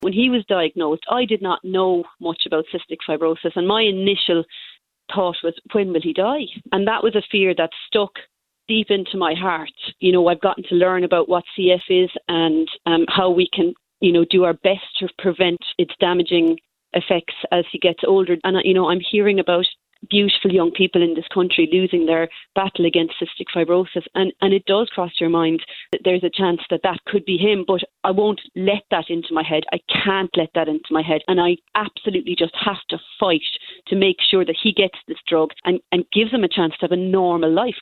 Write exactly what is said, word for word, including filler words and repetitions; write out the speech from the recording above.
When he was diagnosed, I did not know much about cystic fibrosis, and my initial thought was, when will he die? And that was a fear that stuck deep into my heart. You know, I've gotten to learn about what C F is and um, how we can, you know, do our best to prevent its damaging effects as he gets older. And, you know, I'm hearing about beautiful young people in this country losing their battle against cystic fibrosis, and, and it does cross your mind that there's a chance that that could be him, but I won't let that into my head. I can't let that into my head, and I absolutely just have to fight to make sure that he gets this drug and, and gives him a chance to have a normal life.